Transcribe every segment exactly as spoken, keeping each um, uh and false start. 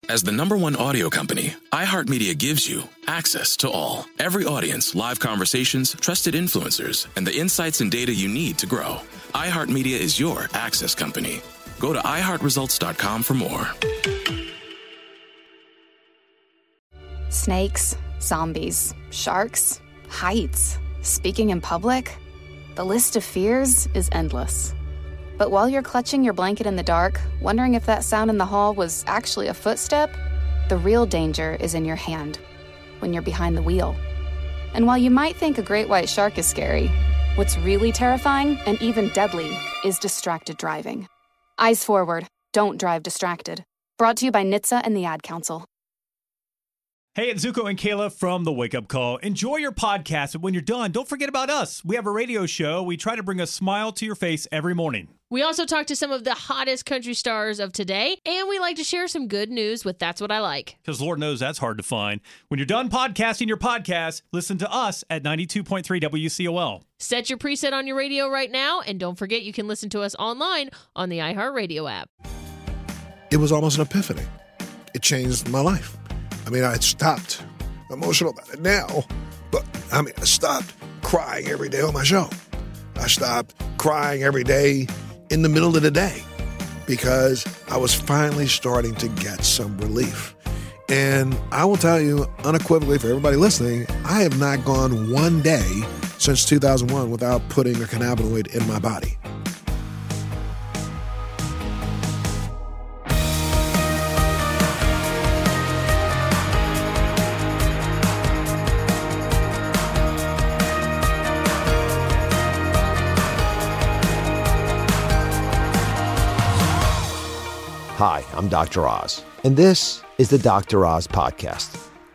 As the number one audio company, iHeartMedia gives you access to all. Every audience, live conversations, trusted influencers, and the insights and data you need to grow. iHeartMedia is your access company. Go to i heart results dot com for more. Snakes, zombies, sharks, heights, speaking in public. The list of fears is endless. But while you're clutching your blanket in the dark, wondering if that sound in the hall was actually a footstep, the real danger is in your hand, when you're behind the wheel. And while you might think a great white shark is scary, what's really terrifying and even deadly is distracted driving. Eyes forward. Don't drive distracted. Brought to you by N H T S A and the Ad Council. Hey, it's Zuko and Kayla from The Wake Up Call. Enjoy your podcast, but when you're done, don't forget about us. We have a radio show. We try to bring a smile to your face every morning. We also talk to some of the hottest country stars of today, and we like to share some good news with That's What I Like. Because Lord knows that's hard to find. When you're done podcasting your podcast, listen to us at ninety-two point three W C O L. Set your preset on your radio right now, and don't forget you can listen to us online on the iHeartRadio app. It was almost an epiphany. It changed my life. I mean, I had stopped emotional about it now, but I mean, I stopped crying every day on my show. I stopped crying every day in the middle of the day because I was finally starting to get some relief. And I will tell you unequivocally for everybody listening, I have not gone one day since two thousand one without putting a cannabinoid in my body. Hi, I'm Doctor Oz, and this is the Doctor Oz Podcast.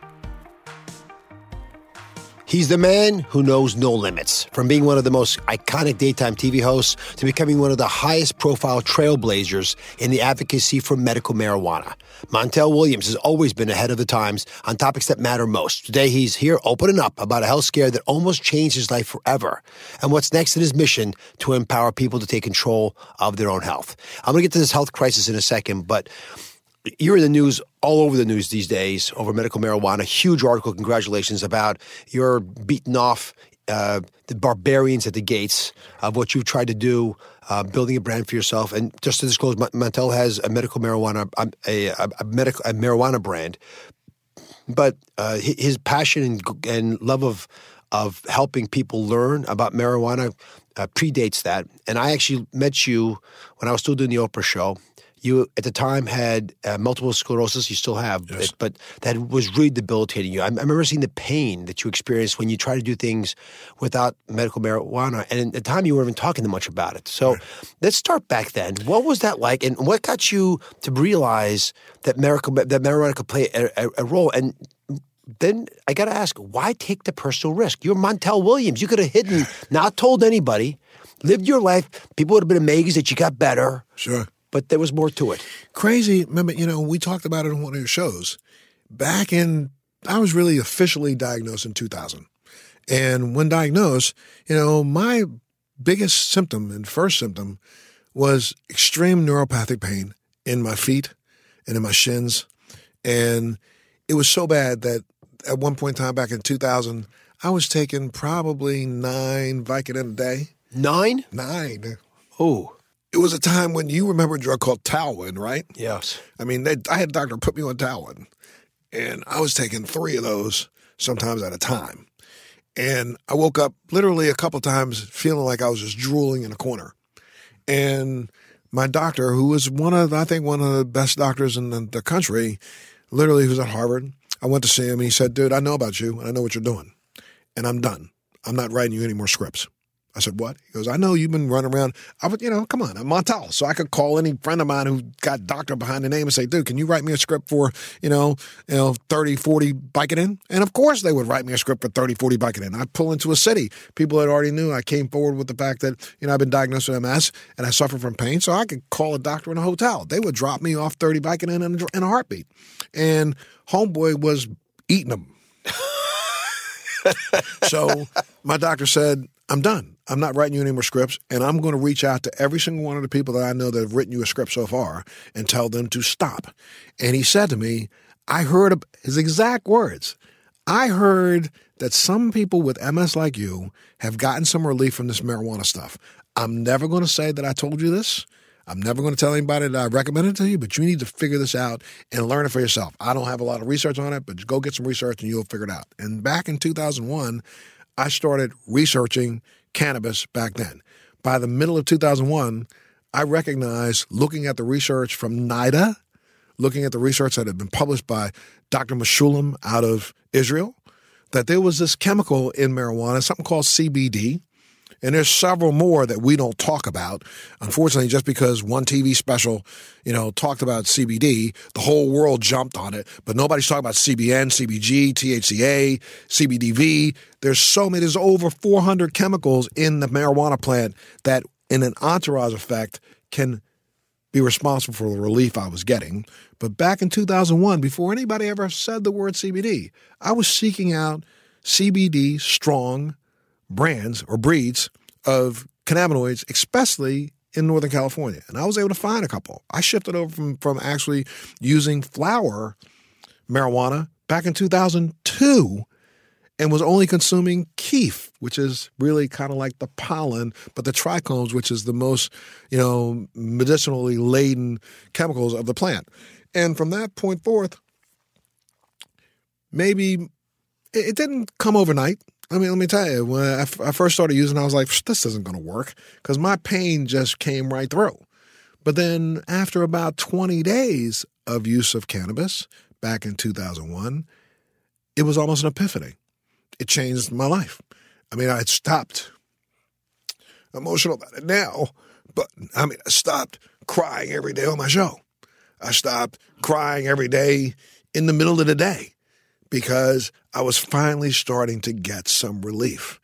He's the man who knows no limits, from being one of the most iconic daytime T V hosts to becoming one of the highest profile trailblazers in the advocacy for medical marijuana. Montel Williams has always been ahead of the times on topics that matter most. Today, he's here opening up about a health scare that almost changed his life forever and what's next in his mission to empower people to take control of their own health. I'm going to get to this health crisis in a second, but you're in the news, all over the news these days, over medical marijuana. Huge article, congratulations, about your beating off uh, the barbarians at the gates of what you've tried to do, uh, building a brand for yourself. And just to disclose, Montel has a medical marijuana, a, a, a medical a marijuana brand. But uh, his passion and, and love of of helping people learn about marijuana uh, predates that. And I actually met you when I was still doing the Oprah show. You, at the time, had uh, multiple sclerosis. You still have, yes. but, but that was really debilitating you. I, I remember seeing the pain that you experienced when you try to do things without medical marijuana. And at the time, you weren't even talking much about it. So right. Let's start back then. What was that like? And what got you to realize that, medical, that marijuana could play a, a, a role? And then I got to ask, why take the personal risk? You're Montel Williams. You could have hidden, not told anybody, lived your life. People would have been amazed that you got better. Sure. But there was more to it. Crazy. Remember, you know, we talked about it on one of your shows. Back in, I was really officially diagnosed in two thousand. And when diagnosed, you know, my biggest symptom and first symptom was extreme neuropathic pain in my feet and in my shins. And it was so bad that at one point in time back in two thousand, I was taking probably nine Vicodin a day. Nine? Nine. Oh. It was a time when you remember a drug called Talwin, right? Yes. I mean, they, I had a doctor put me on Talwin, and I was taking three of those sometimes at a time. And I woke up literally a couple times feeling like I was just drooling in a corner. And my doctor, who was one of, I think, one of the best doctors in the, the country, literally, who was at Harvard, I went to see him, and he said, dude, I know about you, and I know what you're doing, and I'm done. I'm not writing you any more scripts. I said, what? He goes, I know you've been running around. I would, you know, come on, I'm Montel. So I could call any friend of mine who got doctor behind the name and say, dude, can you write me a script for, you know, you know, thirty, forty Vicodin? And of course they would write me a script for thirty, forty Vicodin. I'd pull into a city. People that already knew I came forward with the fact that, you know, I've been diagnosed with M S and I suffer from pain. So I could call a doctor in a hotel. They would drop me off thirty Vicodin in a, in a heartbeat. And homeboy was eating them. So my doctor said, I'm done. I'm not writing you any more scripts, and I'm going to reach out to every single one of the people that I know that have written you a script so far and tell them to stop. And he said to me, I heard his exact words. I heard that some people with M S like you have gotten some relief from this marijuana stuff. I'm never going to say that I told you this. I'm never going to tell anybody that I recommend it to you, but you need to figure this out and learn it for yourself. I don't have a lot of research on it, but just go get some research and you'll figure it out. And back in two thousand one, I started researching cannabis back then. By the middle of two thousand one, I recognized, looking at the research from NIDA, looking at the research that had been published by Doctor Meshulam out of Israel, that there was this chemical in marijuana, something called C B D, and there's several more that we don't talk about. Unfortunately, just because one T V special, you know, talked about C B D, the whole world jumped on it. But nobody's talking about C B N, C B G, T H C A, C B D V. There's so many, there's over four hundred chemicals in the marijuana plant that, in an entourage effect, can be responsible for the relief I was getting. But back in two thousand one, before anybody ever said the word C B D, I was seeking out C B D strong brands or breeds of cannabinoids, especially in Northern California. And I was able to find a couple. I shifted over from, from actually using flower marijuana back in two thousand two and was only consuming kief, which is really kind of like the pollen, but the trichomes, which is the most, you know, medicinally laden chemicals of the plant. And from that point forth, maybe it, it didn't come overnight. I mean, let me tell you, when I, f- I first started using it, I was like, this isn't going to work because my pain just came right through. But then after about twenty days of use of cannabis back in two thousand one, it was almost an epiphany. It changed my life. I mean, I had stopped emotional about it now, but I mean, I stopped crying every day on my show. I stopped crying every day in the middle of the day because I was finally starting to get some relief.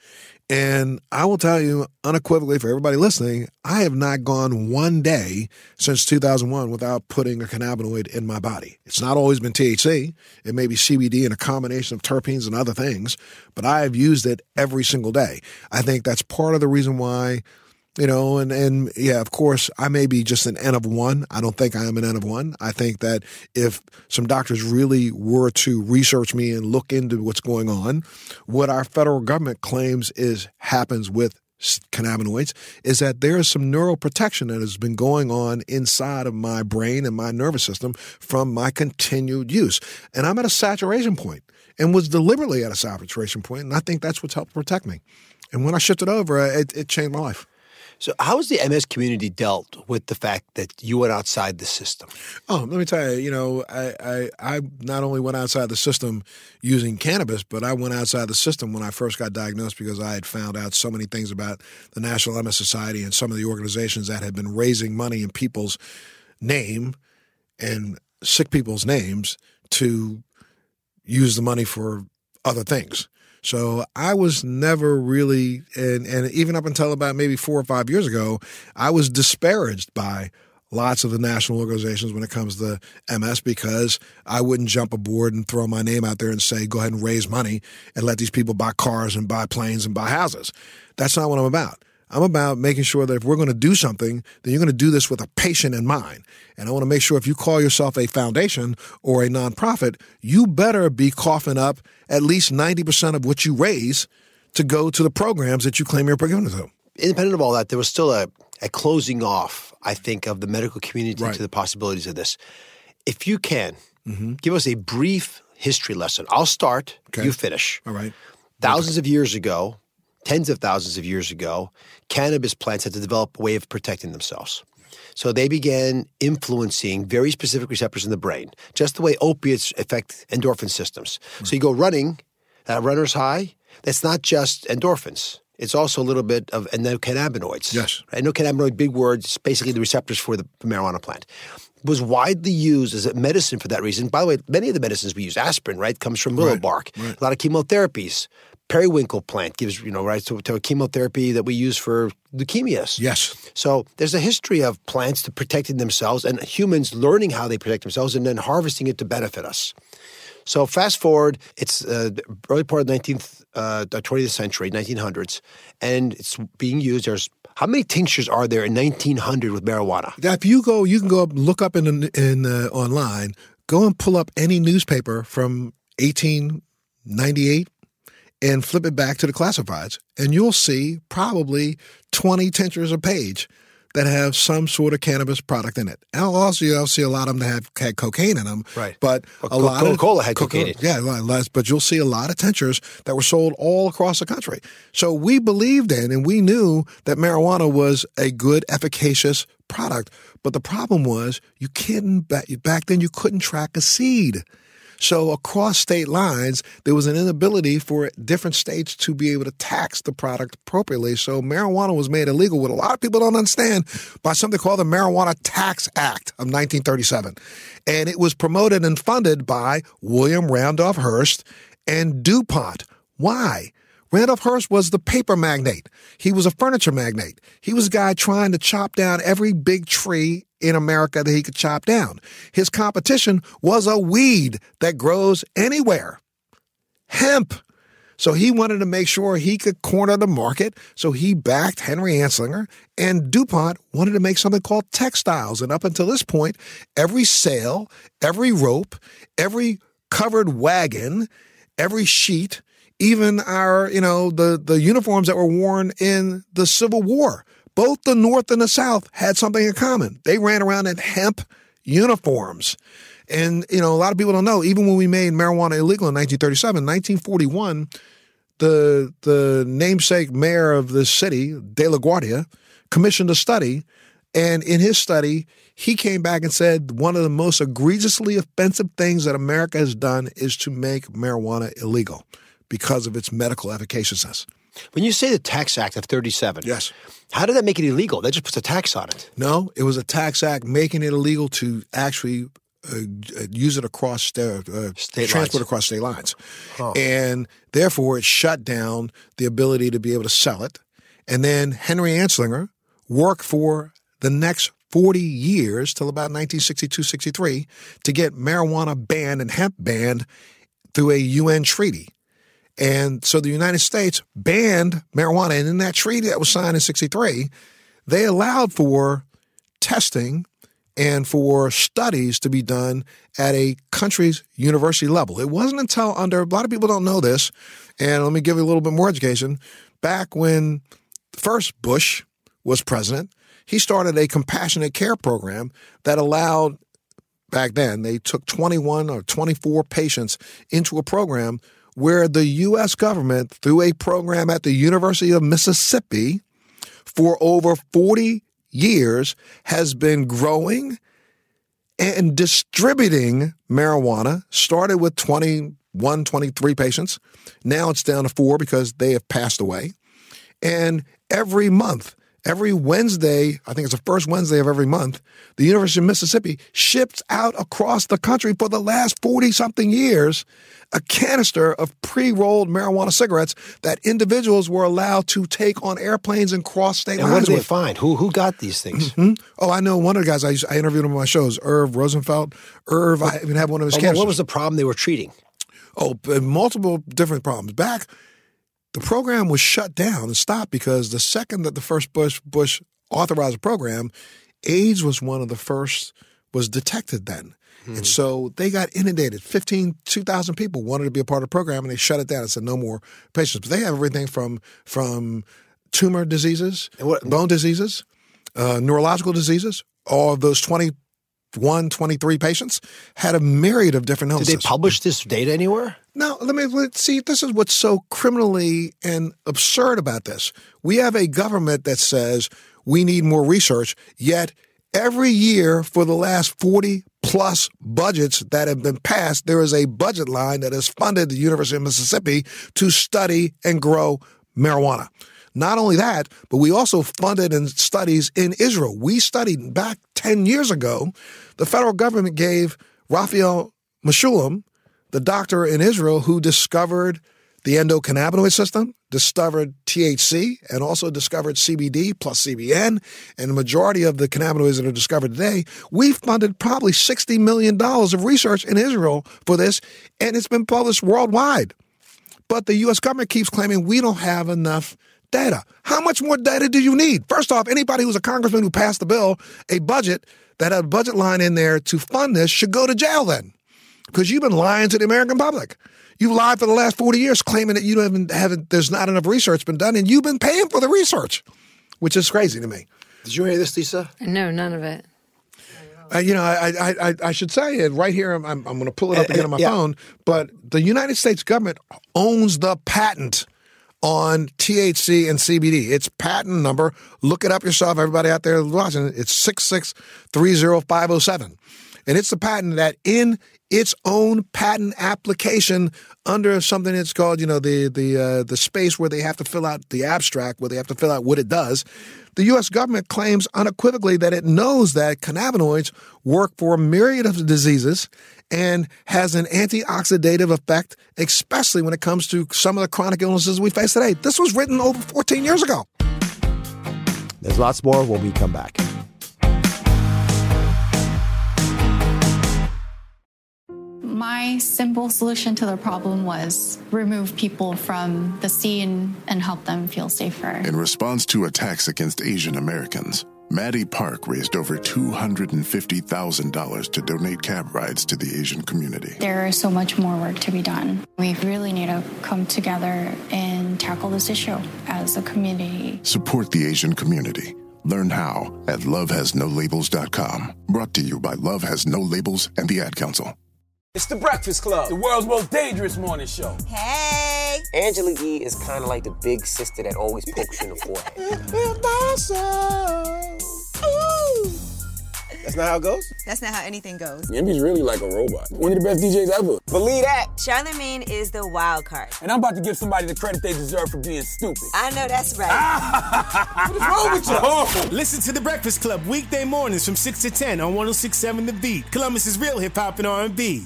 And I will tell you unequivocally for everybody listening, I have not gone one day since two thousand one without putting a cannabinoid in my body. It's not always been T H C. It may be C B D and a combination of terpenes and other things, but I have used it every single day. I think that's part of the reason why, you know, and, and yeah, of course, I may be just an N of one. I don't think I am an N of one. I think that if some doctors really were to research me and look into what's going on, what our federal government claims is happens with cannabinoids is that there is some neuroprotection that has been going on inside of my brain and my nervous system from my continued use. And I'm at a saturation point and was deliberately at a saturation point, and I think that's what's helped protect me. And when I shifted over, it, it changed my life. So how has the M S community dealt with the fact that you went outside the system? Oh, let me tell you, you know, I, I, I not only went outside the system using cannabis, but I went outside the system when I first got diagnosed because I had found out so many things about the National M S Society and some of the organizations that had been raising money in people's name and sick people's names to use the money for other things. So I was never really, and, and even up until about maybe four or five years ago, I was disparaged by lots of the national organizations when it comes to M S because I wouldn't jump aboard and throw my name out there and say, go ahead and raise money and let these people buy cars and buy planes and buy houses. That's not what I'm about. I'm about making sure that if we're going to do something, then you're going to do this with a patient in mind. And I want to make sure if you call yourself a foundation or a nonprofit, you better be coughing up at least ninety percent of what you raise to go to the programs that you claim you're giving to. Independent of all that, there was still a, a closing off, I think, of the medical community Right. to the possibilities of this. If you can, Mm-hmm. give us a brief history lesson. I'll start, Okay. you finish. All right. Thousands of years ago, tens of thousands of years ago, cannabis plants had to develop a way of protecting themselves. So they began influencing very specific receptors in the brain, just the way opiates affect endorphin systems. Right. So you go running, that runner's high, that's not just endorphins. It's also a little bit of endocannabinoids. Yes. Endocannabinoid, big word, it's basically the receptors for the marijuana plant. Was widely used as a medicine for that reason. By the way, many of the medicines we use, aspirin, right, comes from willow Right. bark. Right. A lot of chemotherapies, periwinkle plant gives, you know, right, to, to chemotherapy that we use for leukemias. Yes. So there's a history of plants to protecting themselves and humans learning how they protect themselves and then harvesting it to benefit us. So fast forward, it's uh, the early part of the nineteenth, uh, twentieth century, nineteen hundreds, and it's being used. There's how many tinctures are there in nineteen hundred with marijuana? Now, if you go, you can go up, look up in in uh, online, go and pull up any newspaper from eighteen ninety-eight and flip it back to the classifieds, and you'll see probably twenty tinctures a page that have some sort of cannabis product in it. And also, you'll see a lot of them that have had cocaine in them. Right. But well, a lot Coca-Cola of Coca-Cola had cocaine in it. Yeah, less, but you'll see a lot of tinctures that were sold all across the country. So we believed in and we knew that marijuana was a good, efficacious product. But the problem was you couldn't, back then you couldn't track a seed. So across state lines, there was an inability for different states to be able to tax the product appropriately. So marijuana was made illegal, what a lot of people don't understand, by something called the Marijuana Tax Act of nineteen thirty-seven. And it was promoted and funded by William Randolph Hearst and DuPont. Why? Randolph Hearst was the paper magnate. He was a furniture magnate. He was a guy trying to chop down every big tree in America that he could chop down. His competition was a weed that grows anywhere, hemp. So he wanted to make sure he could corner the market. So he backed Henry Anslinger, and DuPont wanted to make something called textiles. And up until this point, every sail, every rope, every covered wagon, every sheet, even our, you know, the, the uniforms that were worn in the Civil War, both the North and the South had something in common. They ran around in hemp uniforms. And, you know, a lot of people don't know, even when we made marijuana illegal in nineteen thirty-seven, nineteen forty-one, the the namesake mayor of this city, De La Guardia, commissioned a study. And in his study, he came back and said one of the most egregiously offensive things that America has done is to make marijuana illegal because of its medical efficaciousness. When you say the Tax Act of thirty-seven, yes, how did that make it illegal? That just puts a tax on it. No, it was a tax act making it illegal to actually uh, use it across state, uh, state transport lines. across state lines. Oh. And therefore, it shut down the ability to be able to sell it. And then Henry Anslinger worked for the next forty years till about nineteen sixty-two sixty-three to get marijuana banned and hemp banned through a U N treaty. And so the United States banned marijuana. And in that treaty that was signed in sixty-three, they allowed for testing and for studies to be done at a country's university level. It wasn't until under, a lot of people don't know this, and let me give you a little bit more education. Back when first Bush was president, he started a compassionate care program that allowed, back then, they took twenty-one or twenty-four patients into a program where the U S government, through a program at the University of Mississippi for over forty years, has been growing and distributing marijuana, started with twenty-one, twenty-three patients. Now it's down to four because they have passed away. And every month, every Wednesday, I think it's the first Wednesday of every month, the University of Mississippi ships out across the country for the last forty-something years a canister of pre-rolled marijuana cigarettes that individuals were allowed to take on airplanes and cross state and lines with. what did they find? Who who got these things? Mm-hmm. Oh, I know one of the guys I, used, I interviewed him on my shows, Irv Rosenfeld. Irv, I even have one of his oh, canisters. What was the problem they were treating? Oh, multiple different problems. Back, the program was shut down and stopped because the second that the first Bush Bush authorized the program, AIDS was one of the first, was detected then. Hmm. And so they got inundated. fifteen, two thousand people wanted to be a part of the program, and they shut it down and said no more patients. But they have everything from from tumor diseases, what, bone diseases, uh, neurological diseases. All of those twenty-one, twenty-three patients had a myriad of different illnesses. Did they publish this data anywhere? No, let me let's see. This is what's so criminally and absurd about this. We have a government that says we need more research, yet every year for the last forty plus budgets that have been passed, there is a budget line that has funded the University of Mississippi to study and grow marijuana. Not only that, but we also funded in studies in Israel. We studied back ten years ago. The federal government gave Raphael Mechoulam, the doctor in Israel who discovered The endocannabinoid system discovered T H C and also discovered C B D plus C B N, and the majority of the cannabinoids that are discovered today, we've funded probably sixty million dollars of research in Israel for this, and it's been published worldwide. But the U S government keeps claiming we don't have enough data. How much more data do you need? First off, anybody who's a congressman who passed the bill, a budget, that had a budget line in there to fund this should go to jail then, because you've been lying to the American public. You've lied for the last forty years claiming that you haven't, haven't, there's not enough research been done, and you've been paying for the research, which is crazy to me. Did you hear this, Lisa? No, none of it. Uh, you know, I, I I I should say it right here. I'm I'm going to pull it up again on my yeah. phone. But the United States government owns the patent on T H C and C B D. Its patent number, look it up yourself. Everybody out there watching, it's six six three zero five zero seven, and it's the patent that in its own patent application under something that's called, you know, the the uh, the space where they have to fill out the abstract, where they have to fill out what it does. The U S government claims unequivocally that it knows that cannabinoids work for a myriad of diseases and has an antioxidative effect, especially when it comes to some of the chronic illnesses we face today. This was written over fourteen years ago. There's lots more when we come back. My simple solution to the problem was remove people from the scene and help them feel safer. In response to attacks against Asian Americans, Maddie Park raised over two hundred fifty thousand dollars to donate cab rides to the Asian community. There is so much more work to be done. We really need to come together and tackle this issue as a community. Support the Asian community. Learn how at love has no labels dot com. Brought to you by Love Has No Labels and the Ad Council. It's The Breakfast Club, the world's most dangerous morning show. Hey! Angela Yee is kind of like the big sister that always pokes you in the forehead. That's not how it goes? That's not how anything goes. Yemi's really like a robot. One of the best D Js ever. Believe that. Charlamagne is the wild card. And I'm about to give somebody the credit they deserve for being stupid. I know that's right. What is wrong with you? Oh. Listen to The Breakfast Club weekday mornings from six to ten on one oh six point seven The Beat. Columbus's real hip-hop and R and B.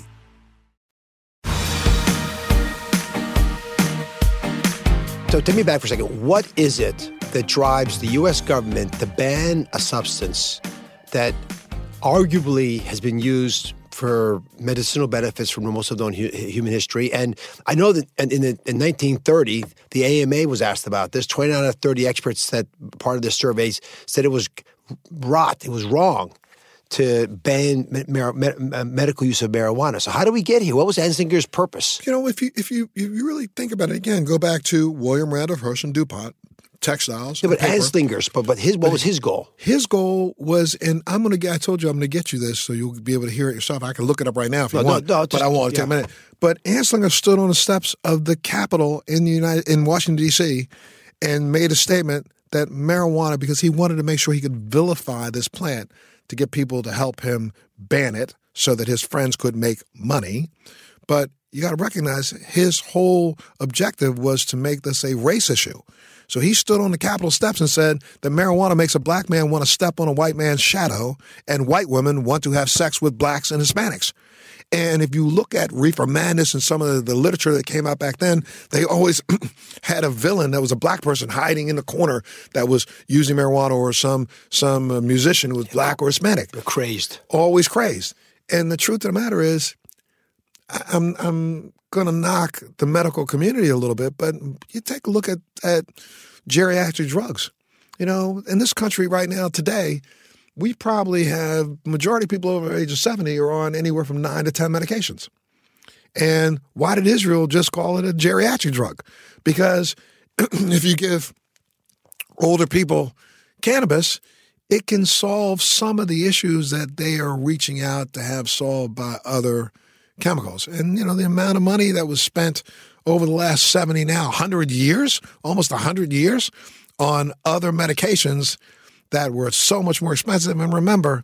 So take me back for a second. What is it that drives the U S government to ban a substance that arguably has been used for medicinal benefits from most of known hu- human history? And I know that in, the, in nineteen thirty, the A M A was asked about this. twenty-nine out of thirty experts that part of the surveys said it was rot, it was wrong to ban me- me- medical use of marijuana. So how do we get here? What was Anslinger's purpose? You know, if you if you if you really think about it again, go back to William Randolph Hearst and DuPont, textiles. Yeah, but Anslinger's, but, but his, what was his goal? His goal was, and I'm going to get, I told you I'm going to get you this so you'll be able to hear it yourself. I can look it up right now if you no, want, no, no, but I won't. Take a minute. But Anslinger stood on the steps of the Capitol in the United in Washington, D C and made a statement that marijuana, because he wanted to make sure he could vilify this plant to get people to help him ban it so that his friends could make money. But you got to recognize his whole objective was to make this a race issue. So he stood on the Capitol steps and said that marijuana makes a black man want to step on a white man's shadow, and white women want to have sex with blacks and Hispanics. And if you look at Reefer Madness and some of the, the literature that came out back then, they always had a villain that was a black person hiding in the corner that was using marijuana, or some some uh, musician who was black or Hispanic. They're crazed. Always crazed. And the truth of the matter is, I'm I'm going to knock the medical community a little bit, but you take a look at, at geriatric drugs. You know, in this country right now today, we probably have majority of people over the age of seventy are on anywhere from nine to ten medications. And why did Israel just call it a geriatric drug? Because if you give older people cannabis, it can solve some of the issues that they are reaching out to have solved by other chemicals. And, you know, the amount of money that was spent over the last seventy now, one hundred years, almost one hundred years on other medications that were so much more expensive. And remember,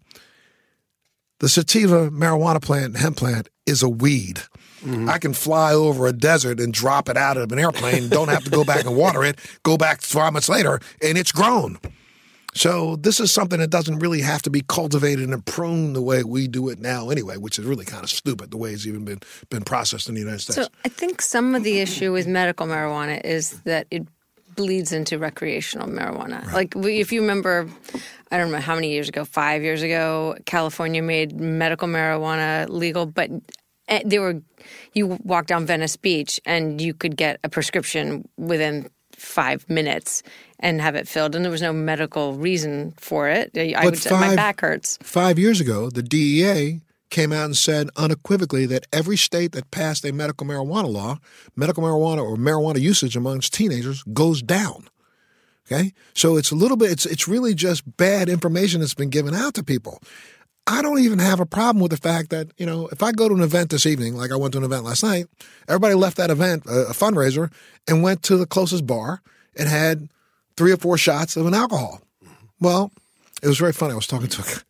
the sativa marijuana plant, hemp plant, is a weed. Mm-hmm. I can fly over a desert and drop it out of an airplane, don't have to go back and water it, go back five months later, and it's grown. So this is something that doesn't really have to be cultivated and pruned the way we do it now anyway, which is really kind of stupid the way it's even been been processed in the United States. So I think some of the issue with medical marijuana is that it bleeds into recreational marijuana. Right. Like we, if you remember, I don't know how many years ago, five years ago, California made medical marijuana legal, but they were, you walk down Venice Beach and you could get a prescription within five minutes and have it filled, and there was no medical reason for it. I but would five, say my back hurts. Five years ago, the D E A came out and said unequivocally that every state that passed a medical marijuana law, medical marijuana or marijuana usage amongst teenagers goes down. Okay? So it's a little bit, it's it's really just bad information that's been given out to people. I don't even have a problem with the fact that, you know, if I go to an event this evening, like I went to an event last night, everybody left that event, a, a fundraiser, and went to the closest bar and had three or four shots of an alcohol. Well, it was very funny. I was talking to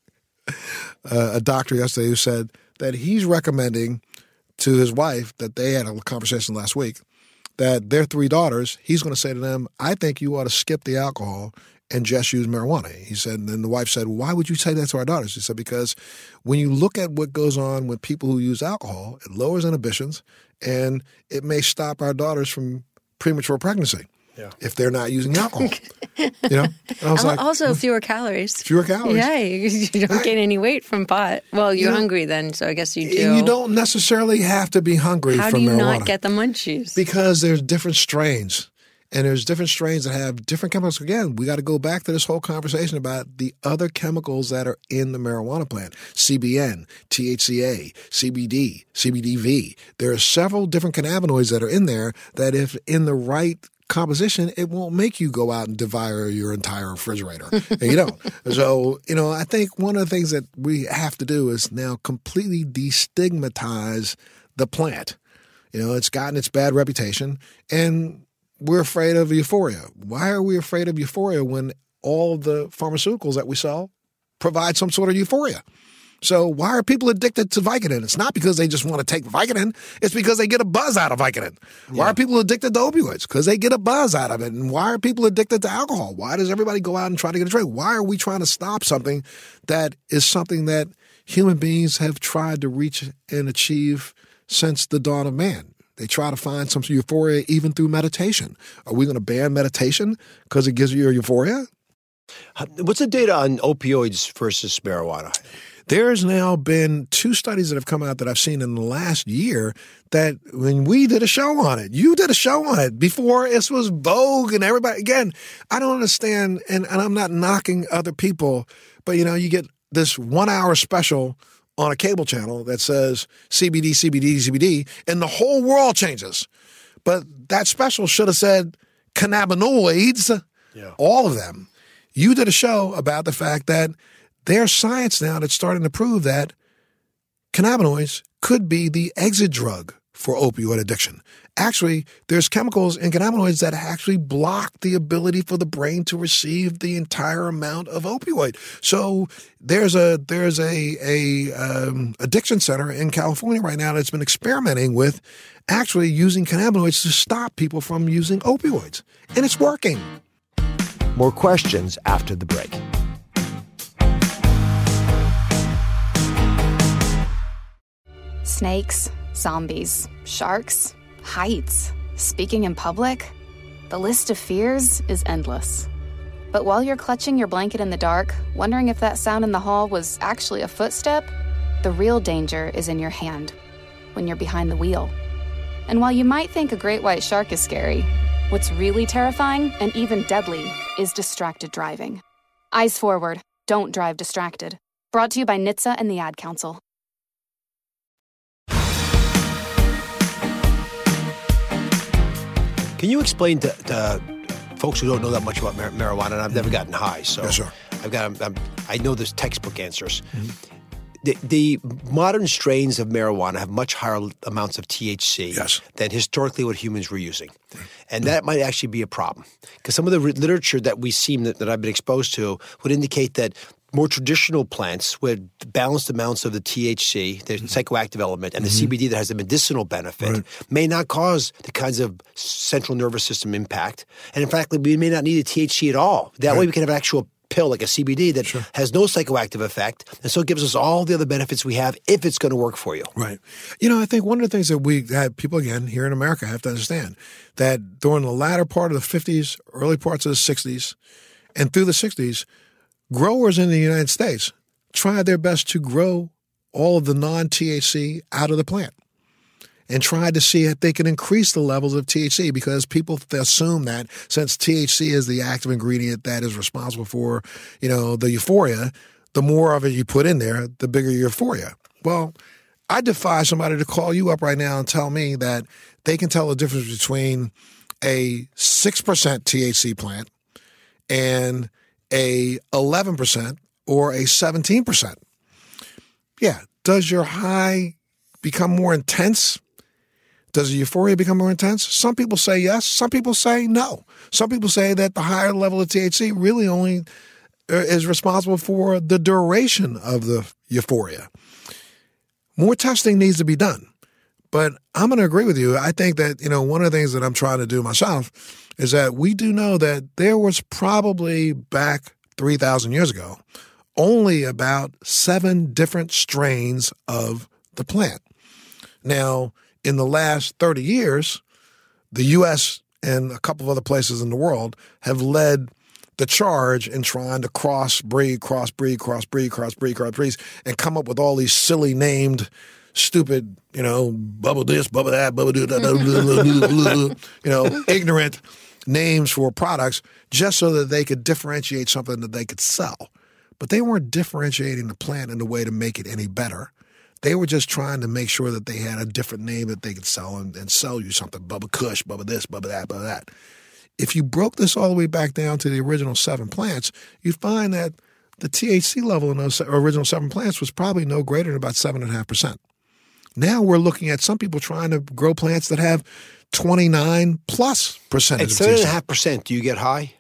a, a doctor yesterday who said that he's recommending to his wife that they had a conversation last week that their three daughters, he's going to say to them, I think you ought to skip the alcohol and just use marijuana. He said, and then the wife said, well, why would you say that to our daughters? He said, because when you look at what goes on with people who use alcohol, it lowers inhibitions and it may stop our daughters from premature pregnancy. Yeah. If they're not using alcohol, you know. And I was like, also fewer calories. Fewer calories. Yeah, you, you don't gain any weight from pot. Well, you're you know, hungry then, so I guess you do. And you don't necessarily have to be hungry How from marijuana. How do you not get the munchies? Because there's different strains, and there's different strains that have different chemicals. Again, we got to go back to this whole conversation about the other chemicals that are in the marijuana plant: C B N, T H C A, C B D, C B D V. There are several different cannabinoids that are in there that, if in the right composition, it won't make you go out and devour your entire refrigerator. And you don't. So, you know, I think one of the things that we have to do is now completely destigmatize the plant. You know, it's gotten its bad reputation, and we're afraid of euphoria. Why are we afraid of euphoria when all of the pharmaceuticals that we sell provide some sort of euphoria? So why are people addicted to Vicodin? It's not because they just want to take Vicodin. It's because they get a buzz out of Vicodin. Yeah. Why are people addicted to opioids? Because they get a buzz out of it. And why are people addicted to alcohol? Why does everybody go out and try to get a drink? Why are we trying to stop something that is something that human beings have tried to reach and achieve since the dawn of man? They try to find some euphoria even through meditation. Are we going to ban meditation because it gives you your euphoria? What's the data on opioids versus marijuana? There's now been two studies that have come out that I've seen in the last year that when we did a show on it, you did a show on it before it was vogue and everybody, again, I don't understand, and, and I'm not knocking other people, but you know, you get this one hour special on a cable channel that says C B D, C B D, C B D, and the whole world changes. But that special should have said cannabinoids, yeah. all of them. You did a show about the fact that there's science now that's starting to prove that cannabinoids could be the exit drug for opioid addiction. Actually, there's chemicals in cannabinoids that actually block the ability for the brain to receive the entire amount of opioid. So there's a there's a a um, addiction center in California right now that's been experimenting with actually using cannabinoids to stop people from using opioids, and it's working. More questions after the break. Snakes, zombies, sharks, heights, speaking in public. The list of fears is endless. But while you're clutching your blanket in the dark, wondering if that sound in the hall was actually a footstep, the real danger is in your hand, when you're behind the wheel. And while you might think a great white shark is scary, what's really terrifying and even deadly is distracted driving. Eyes forward, don't drive distracted. Brought to you by N H T S A and the Ad Council. Can you explain to, to folks who don't know that much about mar- marijuana? And I've never gotten high, so yes, sir. I've got. I'm, I'm, I know there's textbook answers. Mm-hmm. The, the modern strains of marijuana have much higher amounts of T H C yes. than historically what humans were using, and that might actually be a problem because some of the re- literature that we seem that, that I've been exposed to would indicate that more traditional plants with balanced amounts of the T H C, the mm-hmm. psychoactive element, and the mm-hmm. C B D that has a medicinal benefit right. may not cause the kinds of central nervous system impact. And in fact, we may not need a T H C at all. That right. way we can have actual pill like a C B D that Sure. has no psychoactive effect, and so it gives us all the other benefits we have if it's going to work for you. Right. You know, I think one of the things that we had people, again, here in America have to understand that during the latter part of the fifties, early parts of the sixties, and through the sixties, growers in the United States tried their best to grow all of the non-T H C out of the plant and tried to see if they could increase the levels of T H C, because people assume that since T H C is the active ingredient that is responsible for, you know, the euphoria, the more of it you put in there, the bigger your euphoria. Well, I defy somebody to call you up right now and tell me that they can tell the difference between a six percent T H C plant and a eleven percent or a seventeen percent. Yeah. Does your high become more intense? Does the euphoria become more intense? Some people say yes. Some people say no. Some people say that the higher level of T H C really only is responsible for the duration of the euphoria. More testing needs to be done. But I'm going to agree with you. I think that, you know, one of the things that I'm trying to do myself is that we do know that there was probably back three thousand years ago only about seven different strains of the plant. Now, in the last thirty years, the U S and a couple of other places in the world have led the charge in trying to cross-breed, cross-breed, cross-breed, cross-breed, cross-breed, and come up with all these silly named, stupid, you know, bubble this, bubble that, bubble do, you know, ignorant names for products just so that they could differentiate something that they could sell. But they weren't differentiating the plant in a way to make it any better. They were just trying to make sure that they had a different name that they could sell and, and sell you something. Bubba Kush, Bubba this, Bubba that, Bubba that. If you broke this all the way back down to the original seven plants, you find that the T H C level in those original seven plants was probably no greater than about seven point five percent. Now we're looking at some people trying to grow plants that have twenty-nine plus percent. At seven point five percent, do you get high?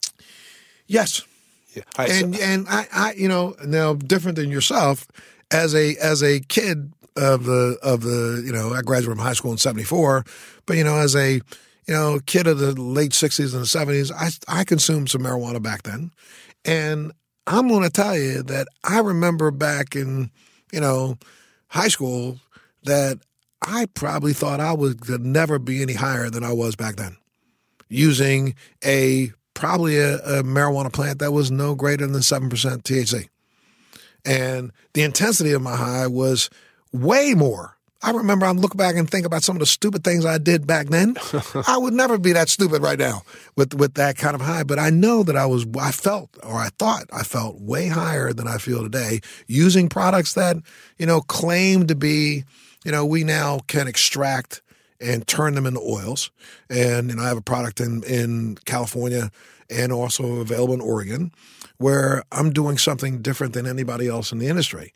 Yes. Yeah. Right, and so, and I, I, you know, now different than yourself, as a as a kid of the of the you know, I graduated from high school in seventy-four, but you know, as a you know kid of the late sixties and the seventies, I I consumed some marijuana back then, and I'm going to tell you that I remember back in you know high school that I probably thought I would could never be any higher than I was back then, using a probably a, a marijuana plant that was no greater than seven percent T H C. And the intensity of my high was way more. I remember I look back and think about some of the stupid things I did back then. I would never be that stupid right now with, with that kind of high. But I know that I was, I felt, or I thought I felt way higher than I feel today using products that, you know, claim to be, you know, we now can extract and turn them into oils. And, you know, I have a product in, in California and also available in Oregon where I'm doing something different than anybody else in the industry.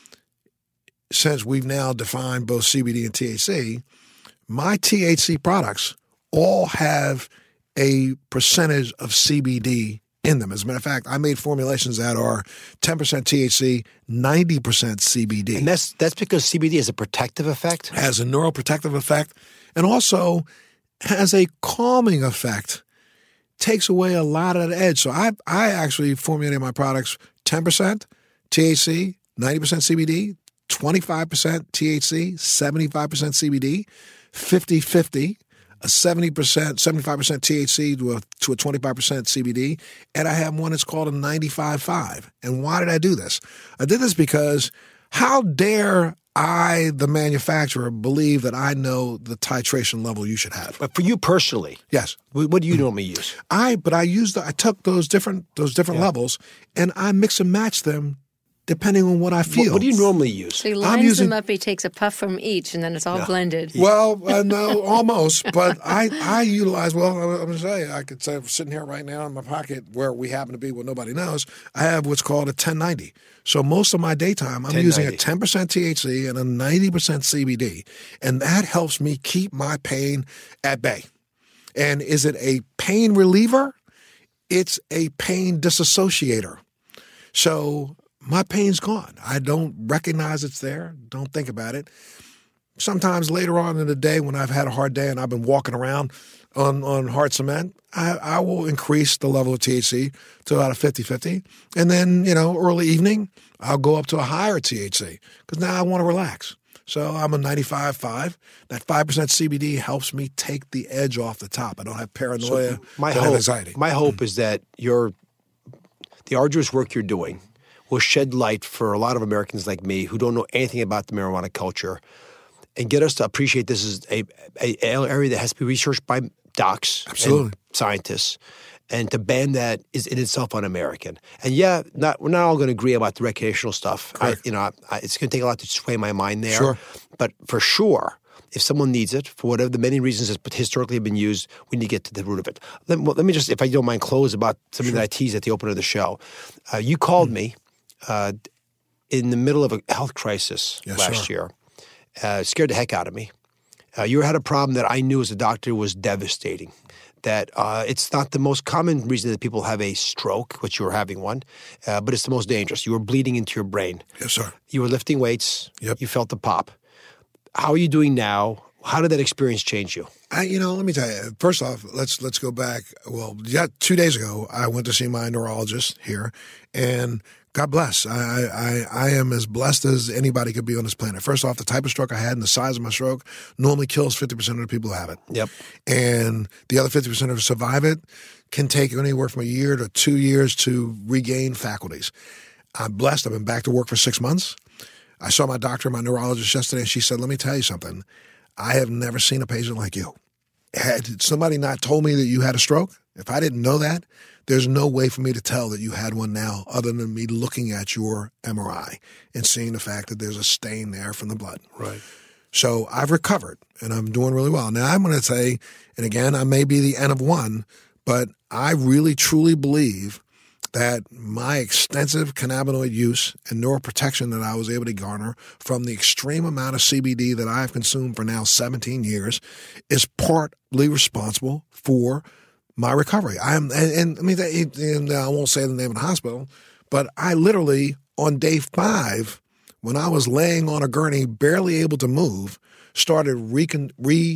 Since we've now defined both C B D and T H C, my T H C products all have a percentage of C B D in them. As a matter of fact, I made formulations that are ten percent T H C, ninety percent C B D. And that's that's because C B D has a protective effect? Has a neuroprotective effect and also has a calming effect. Takes away a lot of the edge. So I I actually formulated my products ten percent T H C, ninety percent C B D, twenty-five percent T H C, seventy-five percent C B D, fifty-fifty, a seventy percent, seventy-five percent T H C to a, to a twenty-five percent C B D, and I have one that's called a ninety-five five. And why did I do this? I did this because how dare I, the manufacturer, believe that I know the titration level you should have. But for you personally, yes. What do you normally use? I, but I used, I took those different, those different yeah. levels, and I mix and match them depending on what I feel. What, what do you normally use? So he lines using, them up, he takes a puff from each, and then it's all yeah. blended. Well, uh, no, almost. But I, I utilize, well, I'm going to say, I could say, I'm sitting here right now in my pocket where we happen to be where nobody knows, I have what's called a ten ninety. So most of my daytime, I'm using a ten percent T H C and a ninety percent C B D. And that helps me keep my pain at bay. And is it a pain reliever? It's a pain disassociator. So my pain's gone. I don't recognize it's there. Don't think about it. sometimes later on in the day when I've had a hard day and I've been walking around on, on hard cement, I, I will increase the level of T H C to about a fifty-fifty. And then, you know, early evening, I'll go up to a higher T H C because now I want to relax. So I'm a ninety-five point five. That five percent C B D helps me take the edge off the top. I don't have paranoia, So my don't hope, have anxiety. My hope is that your the arduous work you're doing will shed light for a lot of Americans like me who don't know anything about the marijuana culture and get us to appreciate this as a, a, a area that has to be researched by docs Absolutely. and scientists. And to ban that is in itself un-American. And yeah, not, we're not all going to agree about the recreational stuff. I, you know, I, it's going to take a lot to sway my mind there. Sure. But for sure, if someone needs it, for whatever the many reasons it's historically been used, we need to get to the root of it. Let, well, let me just, if I don't mind, close about something sure. that I teased at the opener of the show. Uh, you called mm. me uh, in the middle of a health crisis yes, last sir. year. Uh, scared the heck out of me. Uh, you had a problem that I knew as a doctor was devastating. That uh, it's not the most common reason that people have a stroke, which you were having one, uh, but it's the most dangerous. You were bleeding into your brain. Yes, sir. You were lifting weights. Yep. You felt the pop. How are you doing now? How did that experience change you? I, you know, let me tell you. First off, let's let's go back. Well, yeah, two days ago, I went to see my neurologist here, and God bless. I, I I am as blessed as anybody could be on this planet. First off, the type of stroke I had and the size of my stroke normally kills fifty percent of the people who have it. Yep. And the other fifty percent who survive it can take anywhere from a year to two years to regain faculties. I'm blessed. I've been back to work for six months. I saw my doctor, my neurologist yesterday, and she said, let me tell you something. I have never seen a patient like you. Had somebody not told me that you had a stroke, if I didn't know that, there's no way for me to tell that you had one now other than me looking at your M R I and seeing the fact that there's a stain there from the blood. Right. So I've recovered, and I'm doing really well. Now, I'm going to say, and again, I may be the N of one, but I really, truly believe that my extensive cannabinoid use and neuroprotection that I was able to garner from the extreme amount of C B D that I've consumed for now seventeen years is partly responsible for my recovery. I'm, and, and I mean, and I won't say the name of the hospital, but I literally, on day five, when I was laying on a gurney, barely able to move, started recon,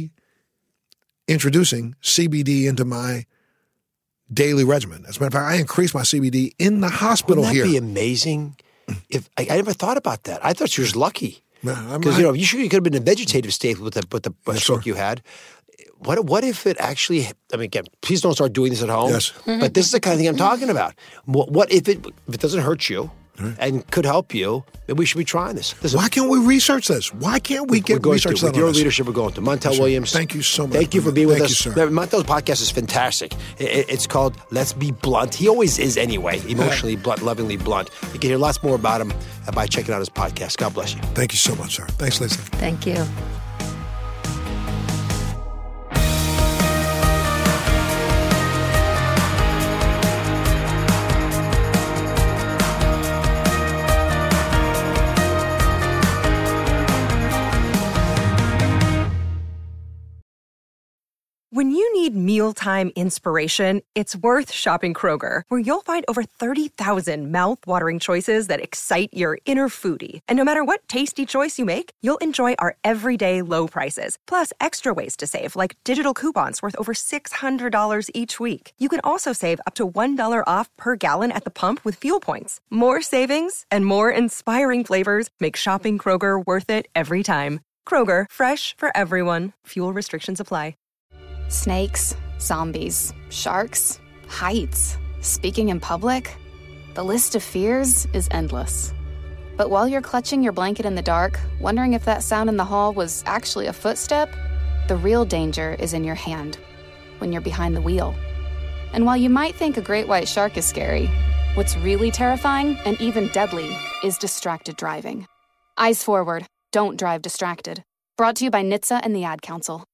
reintroducing C B D into my daily regimen. As a matter of fact, I increased my C B D in the hospital Wouldn't that here. Be amazing. If I, I never thought about that. I thought you were just lucky because because you know you sure you could have been in a vegetative state with the with the Yes, stroke sir. you had. What what if it actually? I mean, again, please don't start doing this at home. Yes. But this is the kind of thing I'm talking about. What, what if it if it doesn't hurt you and could help you? Maybe we should be trying this. Listen, Why can't we research this? Why can't we we're get going research to. done With your on this? leadership, we're going to. Montel Yes, sir. Williams. Thank you so much. Thank you for being with Thank us. you, sir. Montel's podcast is fantastic. It- it- It's called Let's Be Blunt. He always is anyway, emotionally blunt, lovingly blunt. You can hear lots more about him by checking out his podcast. God bless you. Thank you so much, sir. Thanks, Lisa. Thank you. When you need mealtime inspiration, it's worth shopping Kroger, where you'll find over thirty thousand mouth-watering choices that excite your inner foodie. And no matter what tasty choice you make, you'll enjoy our everyday low prices, plus extra ways to save, like digital coupons worth over six hundred dollars each week. You can also save up to one dollar off per gallon at the pump with fuel points. More savings and more inspiring flavors make shopping Kroger worth it every time. Kroger, fresh for everyone. Fuel restrictions apply. Snakes, zombies, sharks, heights, speaking in public. The list of fears is endless. But while you're clutching your blanket in the dark, wondering if that sound in the hall was actually a footstep, the real danger is in your hand, when you're behind the wheel. And while you might think a great white shark is scary, what's really terrifying and even deadly is distracted driving. Eyes forward, don't drive distracted. Brought to you by N H T S A and the Ad Council.